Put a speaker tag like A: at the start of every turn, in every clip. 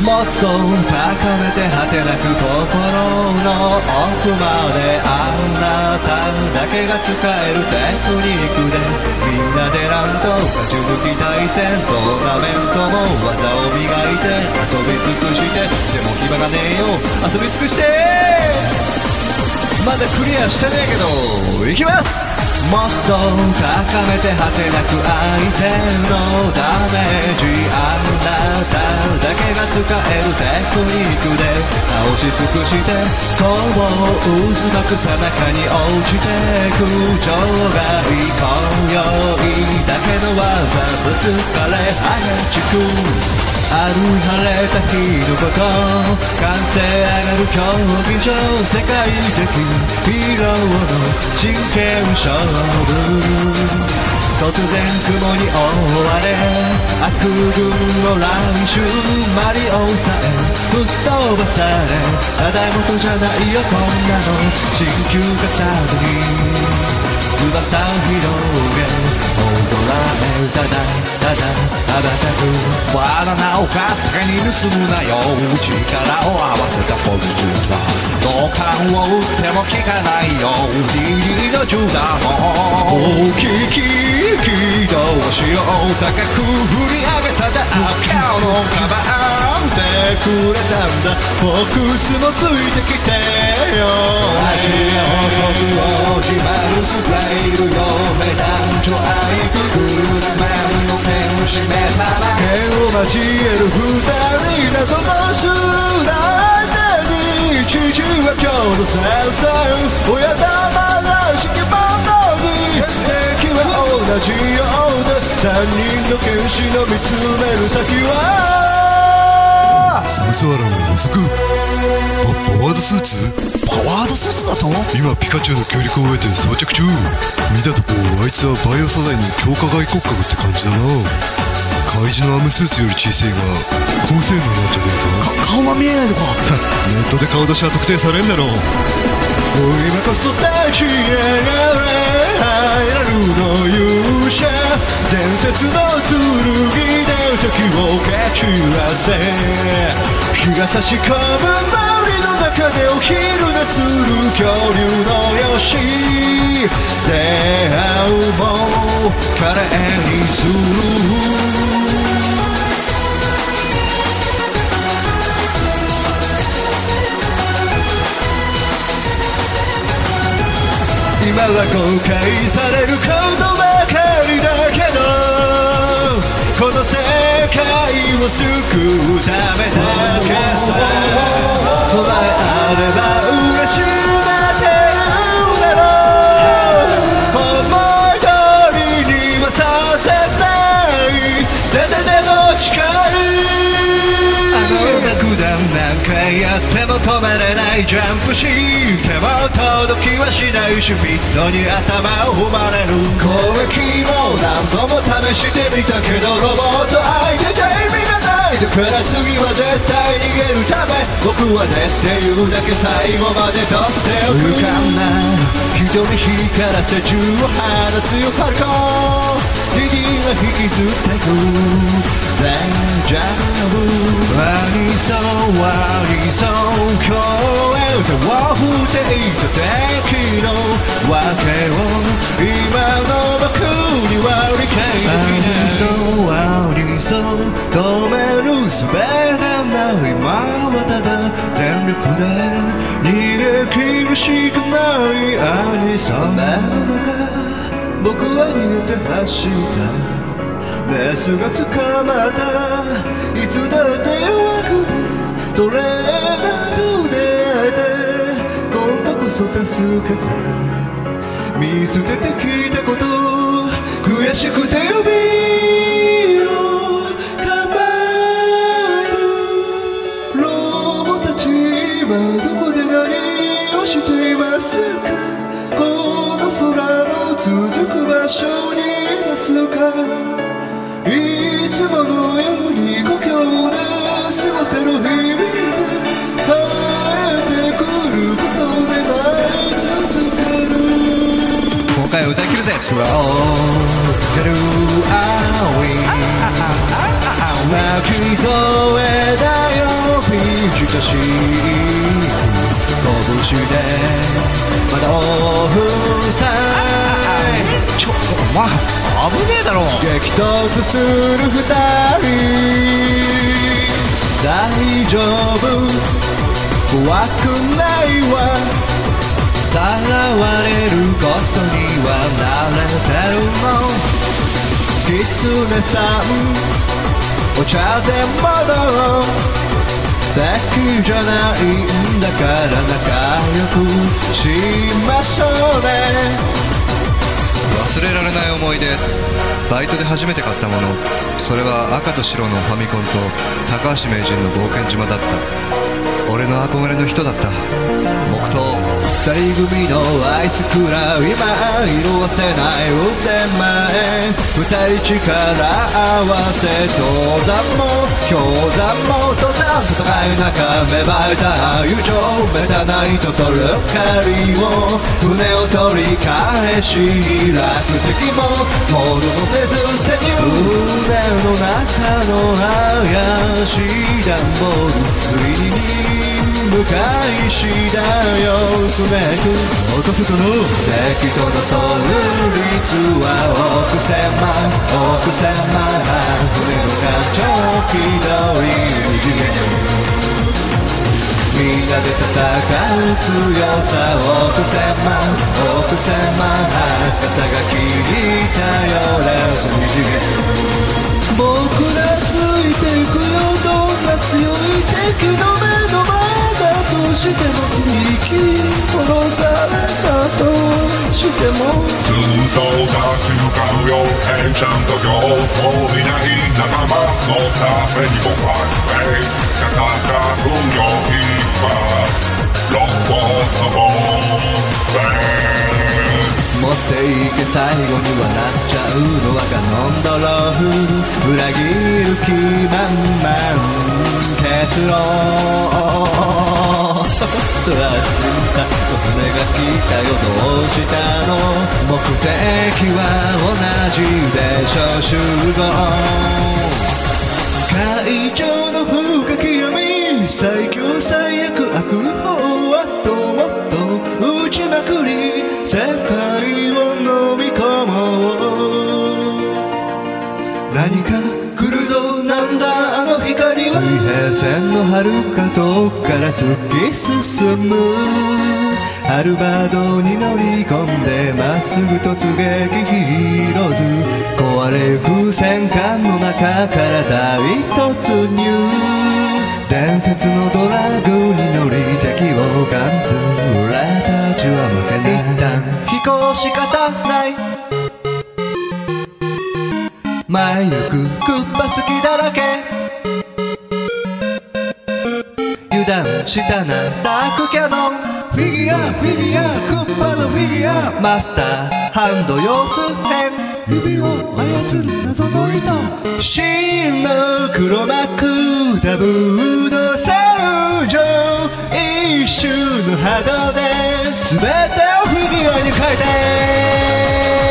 A: もっと高めて果てなく心の奥まであなただけが使えるテクニックでみんなでなんと勝ち抜き対戦トーナメントも技を磨いて遊び尽くしてでも暇がねえよ遊び尽くしてまだクリアしてねえけどいきますもっと高めて果てなく相手のダメージあなただけが使えるテクニックで倒し尽くしてこう渦巻くさなかに落ちてく場外今宵だけの技ぶつかれ激しくある晴れた日のこと歓声上がる競技場世界的ヒーローの真剣勝負突然雲に覆われ悪軍の乱衆マリオさえ吹っ飛ばされただごとじゃないよこんなの新旧型に翼を広げ大空へただただ羽ばたく罠を勝手に盗むなよ力を合わせたポジションは同感を打っても効かないよリリの銃弾も大きい軌道しよう高く振り上げただ赤のカバンでくれたんだフォークスもついてきてよ味を僕を自慢すがいるよ目男女愛く車にの手を締めたら剣を交える二人謎の集団で父は今日の先生親玉らしきバンドに敵は同じようだ三人の剣士の見つめる先は
B: サムスワラの予測パワードスーツ
A: パワードスーツだと
B: 今ピカチュウの協力を得て装着中見たとこあいつはバイオ素材の強化外骨格って感じだな怪獣のアームスーツより小さいが高性能なんじゃねえか
A: 顔は見えないのか
B: ネットで顔出しは特定されんだろう
A: 今こそ立ち上がれ入らるの勇者伝説の剣で敵を蹴散らせ日が差し込む森の中でお昼寝する恐竜のよし出会うも華麗にする今は後悔されることばかりだけどこの世界を救うためだけさ備えあれば嬉しがってるだろう思い通りにはさせないでも誓うあの爆弾何回やっても止めれないジャンプしても届きはしないしピットに頭を踏まれる攻撃も何度も試してみたけどロボット相手で意味がないだから次は絶対逃げるため僕はねっていうだけ最後まで取っておくかんな人に光らせ銃を放つよファルコン敵が引きずってく大丈夫ありそうありそう今日手を振っていた敵の訳を今の僕には理解できないありそうありそう止める術がない今はただ全力で逃げ切るしかないありそう目の中僕は逃げて走った熱が捕まったいつだって弱くてトレーナーと出会えて今度こそ助けて見捨ててきたこと悔しくて指を構えるロボたち今どこで何をしていますかこの空の続く場所にいますかいつものように故郷で過ごせる日々が帰ってくることで舞い続ける今回歌い切るぜスロー出る青い巻き添えだよしい拳で窓を塞い
C: ちょっとまあ危ねえだろ。
A: 激突する二人大丈夫怖くないわさらわれることには慣れてるのキツネさんお茶で戻ろう敵じゃないんだから仲良くしましょうね
B: 忘れられない思い出。バイトで初めて買ったもの、それは赤と白のファミコンと高橋名人の冒険島だった。俺の憧れの人だった。黙祷。
A: 二人組のアイスクラウ今色あせない運転前二人力合わせ登山も氷山も登山戦い中芽生えた友情メタナイトとルカリを船を取り返し落石も戻せず潜入船の中の怪しい段ボールついに向かいしだよスネーク落とせたの敵との遭遇率は億千万船の感情気取り二次元みんなで戦う強さ億千万傘が切りたよレス二次元僕らついていくよどんな強い敵の目の前としても生き殺されたとしても
D: ずっと立ち向かうよ変ちゃんと今日もういない仲間のために僕は戦うよ今ロボットボ
A: 持っていけ最後に笑っちゃうのはカノンドロー裏切る気満々結論船が来たよどうしたの目的は同じでしょ集合会場の深き闇最強最悪悪法はともっと打ちまくり世界を飲み込もう何か来るぞなんだあの光は水平線の遥か遠くから突き進むハルバードに乗り込んでまっすぐ突撃ヒーローズ壊れゆく戦艦の中から大突入伝説のドラグに乗り敵をガンツ俺たちは負けない一旦飛行仕方ない前行くクッパ好きだらけ油断したなダークキャノンフィギュアクッパのフィギュアマスターハンド様子変指を操る謎の糸真の黒幕ダブの戦場一瞬の波動で全てをフィギュアに変えて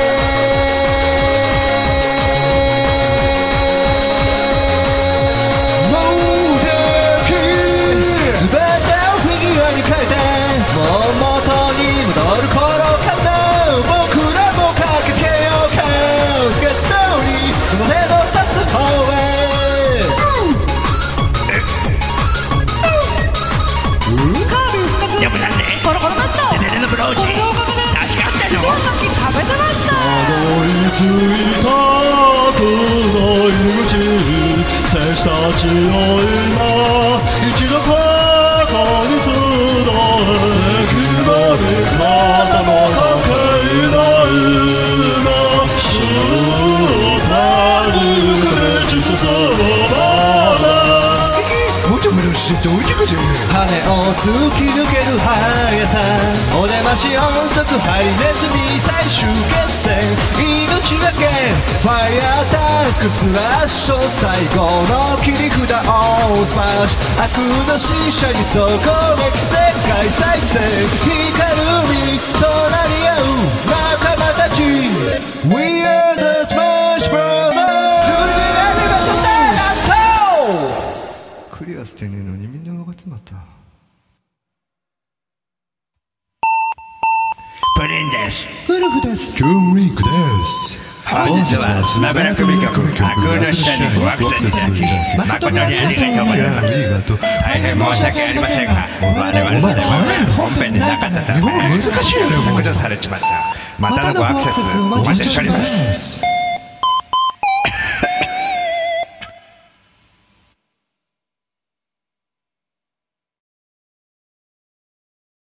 C: でもなんでコロコロだったデデデのブローチ確かあったのさっき食べてました
A: たどり着いた黒い口戦士たちを今一度ここに集え決まり方のかけないま白たるくち進むまでもちもちしておいてくれ羽を突き抜ける速さお出まし音速ハリネズミ最終決戦命がけファイアアタックスラッシュ最後の切り札をスマッシュ悪の使者に総攻撃世界再生光る海隣り合う仲間たち We are the Smash Brothers すぐになりましょうククリアしてねえのにみんな分かっちまった。
C: プリンです。
A: ウルフです。キュンリンクです。
C: 本日はスマブラ組曲架空の下にごアクセスいただき誠にありがとうございます。大変申し訳ありませんが、我々では本編でなかったため
A: 日本語難しいよね。
C: 削除されちまった。またのごアクセスお待ちしております。